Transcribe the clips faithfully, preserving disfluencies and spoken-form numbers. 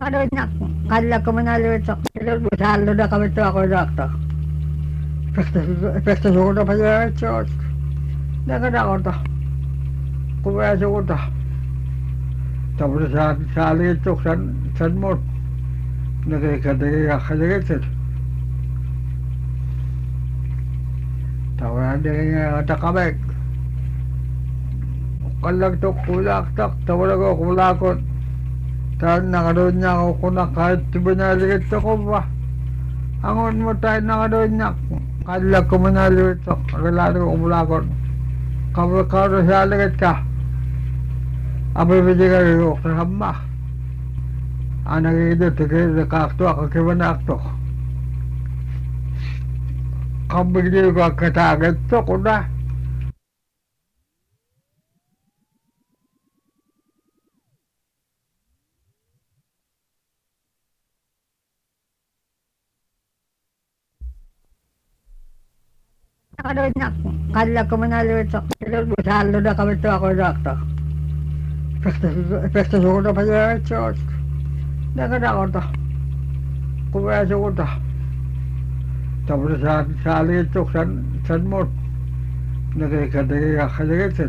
Nakadonya kala ko manalo ito. Pero busalo na kami ito ako doktor. Pesta ko na pa yung church. Nakada ko ito. Kumaya ko ito. Tapos sa sali ito san san mo. Nakikadagi kakaligitin. Tapos hindi nga katakabig. Kalag ito kulak-tak. Tapos ako kulakot. Tapos nakadoon niya ako kung kahit binaligit ako ba. Angon mo tayo nakadoon niya. Kalag ko manaligit ako. Kagalado ko kulakot. Kapag siya ligit ka. Abay bidi ka rin ako kasama. Ang nakikita tigil na kakto ako kibanakto. Kapag di ko katagat to ko na. Nakadonya kala ko manalo ito. Pero busalo na kami ito ako doktor. Pesta ko na pa yung church. Nakada ko ito. Kumaya ko ito. Tapos sa sali ito san san mo. Nakikadagi kakaligitin.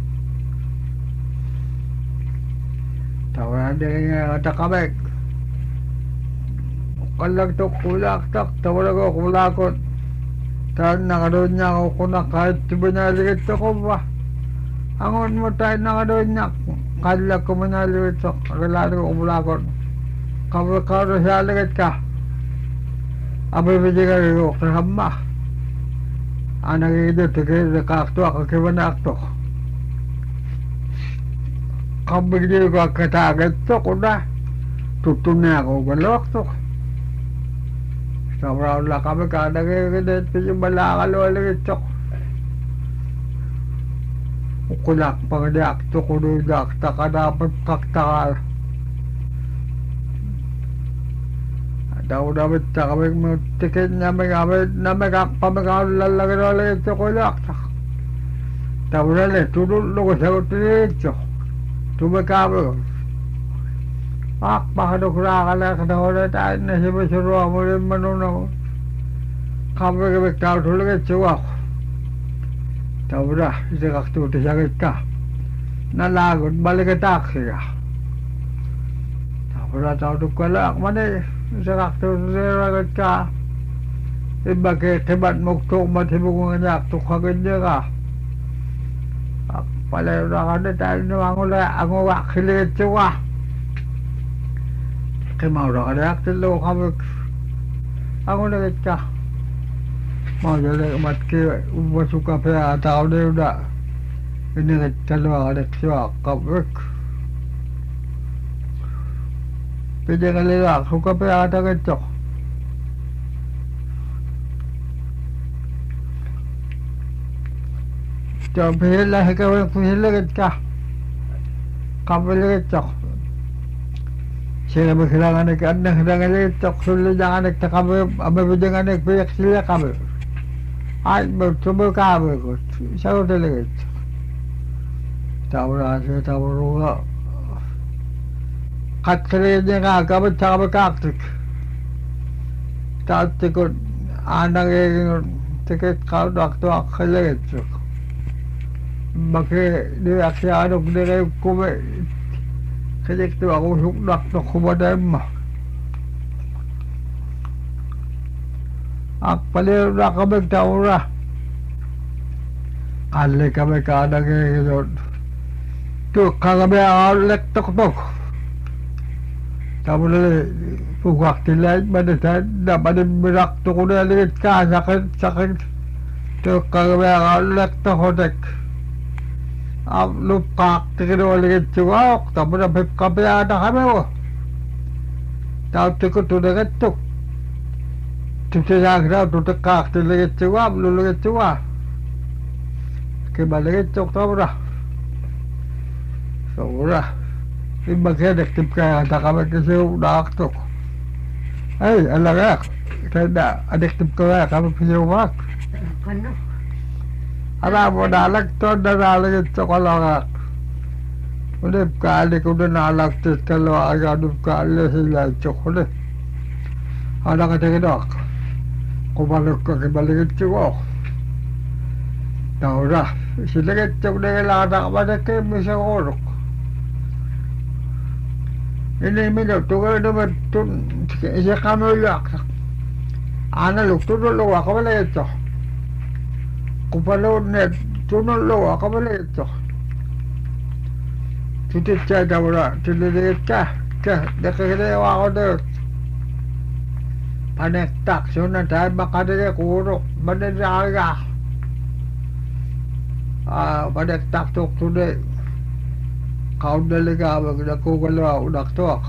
Tapos hindi nga katakabig. Kalag ito kulak-tak. Tapos ako kulakot. Tapos nakadoon niya ako kung kahit binaligit ako ba. Angon mo tayo nakadoon niya. Kalag ko manaligit ako. Kagalado ko kulakot. Kapag siya ligit ka. Abay bidi ka rin ako kasama. Ang nakikita tigil na kakto ako kibanakto. Kapag di ko katagat to ko na. Tutunay ako galok to. Sobrang lang kami ka nakikita yung malakal o ligit to. Kulak pang diakto ko nung diakta ka dapat kaktakal. Daw dapat sa kami tiket namin kami namin kakpamagaw lalagay na ligit to kulak. Tapos na lang tulog ko sa utilito. Tumagkabo. Ak, baka nukrakala ka na wala tayo na simasuro mo rin manunaw. Kami kami tao tulog at siwa ko. Tapos na, isa kaktuti sakit ka. Nalagod, balik ka taksi ka. Tapos na tao nukala, mani, isa kaktuti sakit ka. Iba kaya tibat muktok matibong nga tuk kagad niya ka. Ak, pala na ka na tayo na ang ula, ang uwak kiligit siwa. Kimaura ka na tilo kami. Ang ulit ka. Magalay matki ubasuka pa tao na yun na. Inigit talo ka na siya kabik. Pwede ka nila. Suka pa ata ito. Ito pihila ikaw yung pihiligit ka. Kapiligit ito. Sila maghilangan ng anang hilangan ito. Sulit ang anak na kami. Amabid ang anak. Piyak sila kami. Ay, magtubol kami ko. Isa ko talaga ito. Tao na siya. Tao na. Kat sila niya nga. Kami sa kami kaktik. Tati ko. Anang yung tikit ka. Nakto ang kailangan ito. Maki. Niyak siya anong nilay kumi. Kaya ito ako suknak na kumaday mo. Ak paliro na kami tao na. Kali kami ka nangyayon. Ito kami ang lektok-tok. Tamo na pugwak tilay manitay na manimirak to ko na ligit ka. Sakit-sakit. Ito kami ang lektok-tok. Ang lupak tikinuligid siwak. Tamo na pipkabaya na kami mo. Tao tiko tuligid to. Tipsiyak na tutikak tiligid siwak. Luligid siwak. Kimaligid siwak tamo na. So na. Ibagyadak tipkaya na kami kasi yung nakaktok. Ay, alagak. Kaya na, addictive ko na kami pisiwak. Ano? Alam mo, nalagto na nalagit sa kalangak. udah kali kuda nalak tes kalau agak udah kali sila cokole ada kata kedok kau balik ke balik itu kok tahu dah sila kecok dengan lada pada ke bisa korok ini minyak tu kalau tu betul saya kamu lihat anak lu tu dulu aku balik itu kau balik net tu dulu aku balik itu Tuti cah ora tulis cah cah dekere wa order panek tak sona dai makade kuro bade jaga ah panek tak tok tude kau delega bagda ko galo udak tok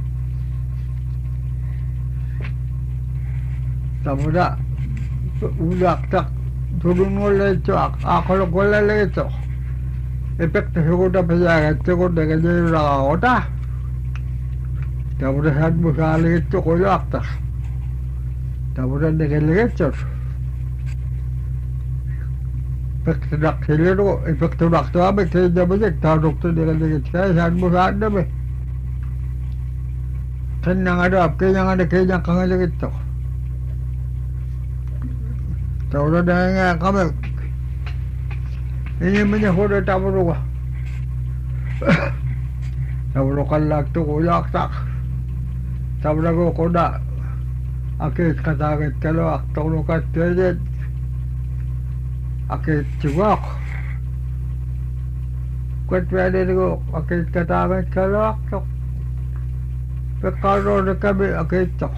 tamuda udak tak turun oleh cak akolo golale itu efek tersudah berjalan terus dengan jadi rawatah, kemudian saat berkali itu koyak tak, kemudian dengan lecet, efek terdak seliru, efek terdak tu apa kerja banyak tahu doktor dengan lecet saya saat berkali apa, kan yang ada apa yang ada kerja kangen lecet tu, kemudian dengan kami ini menyahut tamu tamu kalak tu kuyak tak tamu lagu koda akit kata akit kalau aktor lukat terjadi akit cugak kuat berada tu akit kata akit kalau aktor pekaro dekabi akit tak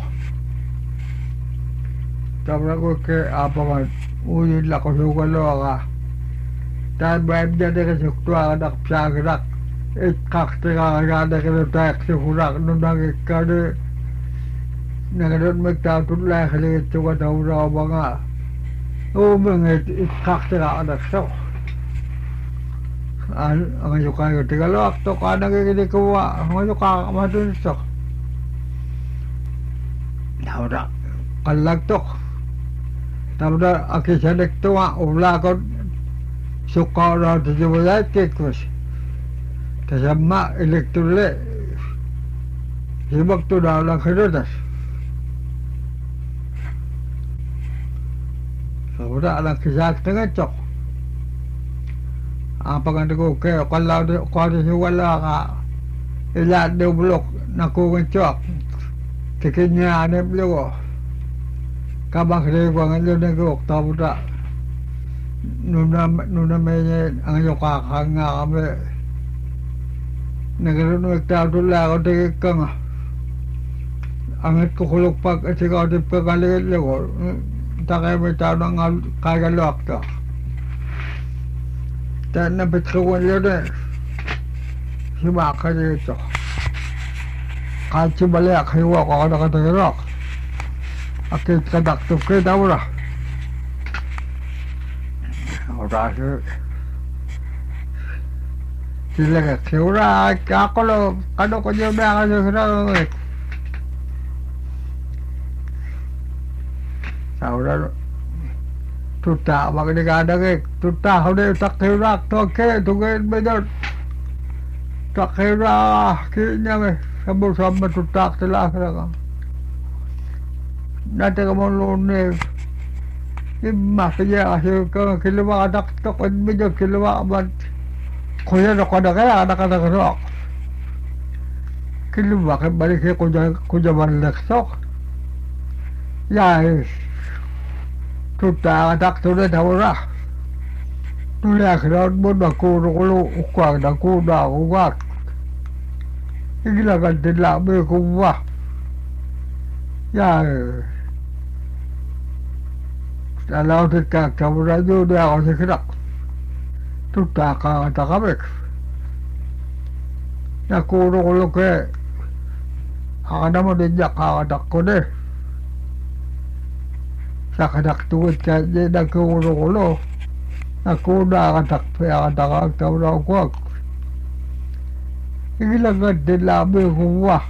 tamu lagu ke apa man uji laku suka loa dan berbeda dengan sektor anak psagerak, ikat dengan ada kena tak sekurak nundang ikade, nengadon mereka tu lah kali coba tahu rawa bangga, oh menget ikat dengan anak sok, an angan juga itu kalau waktu kadang kita kuat, angan juga macam sok, tahu tak, kalau tu, tahu tak akhirnya dek tua ulah kau suka orang tu juga kekos, terjemah elektronik, sebab tu dah orang kertas, sudah orang kisah tengah cok, apa kan tu ke kalau tu kalau tu kalau ilat dia blok nak kau cok, tiketnya ada blok, kabang dia bukan dia nak kau tahu tak. Nuna nuna menye ang yoka kanga kami nagkaroon ng tawdula ako di kang angit ko kulok pag at ikaw di pagkaligit ko takay may tao ng kagalok to tan napit ko wala na himaka dito kahit si balik hiwa ko ako nakatagirok akit kadaktok kita wala rasa sila ka kira ako lo kado ko niya ba kasi sila saura tuta magni kada ke tuta hode takira to ke to ke bedo takira kinya me sabu sabu tuta tela ka nate ka mo lo ne Imah saja hasil ke kilowa anak tu kan bija kilowa amat kuya nak ada kaya anak anak rock kilowa kan balik ke kuja kuja balik sok ya tu tak anak tu dah tahu lah tu lihat kerana pun aku kalau ukuran aku dah ukuran ini lah kan tidak berkuah ya kalau kita kamu tu dia orang sekitar, tu tak kau tak kabek. Nak kurung kurung ke, ada mau dijak kau tak kode. Sakadak tu jadi nak kurung kurung, nak kuda tak payah tak kau tak kuat. Ini lagi dia berkuah.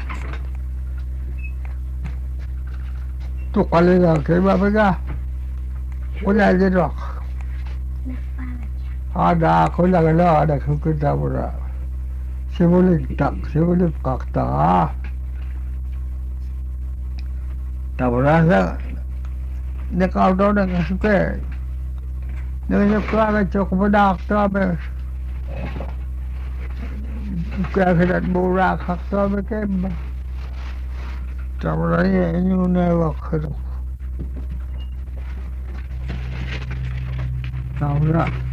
Tu kali nak kemana pergi? Wala din rock. Ada aku lang ala ada kita pura. sivulit tak sivulit kakta tabrasa ne kaudo ne suke ne suka ga chok badak ta be ka khadat bura khakta be ke tabra ye nyu ne wakh tabra